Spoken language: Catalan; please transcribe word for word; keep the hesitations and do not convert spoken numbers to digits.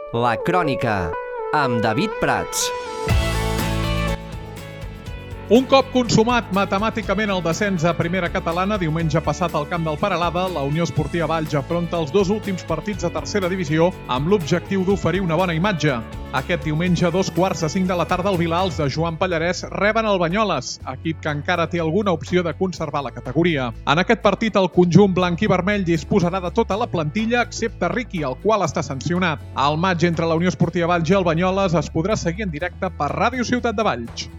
La Crònica, amb David Prats. Un cop consumat matemàticament el descens a primera catalana, diumenge passat al camp del Peralada, la Unió Esportiva Valls afronta els dos últims partits de tercera divisió amb l'objectiu d'oferir una bona imatge. Aquest diumenge, a dos quarts de cinc de la tarda, al Vilar, els de Joan Pallarès reben el Banyoles, equip que encara té alguna opció de conservar la categoria. En aquest partit, el conjunt blanc i vermell disposarà de tota la plantilla, excepte Riqui, el qual està sancionat. El matx entre la Unió Esportiva Valls i el Banyoles es podrà seguir en directe per Ràdio Ciutat de Valls.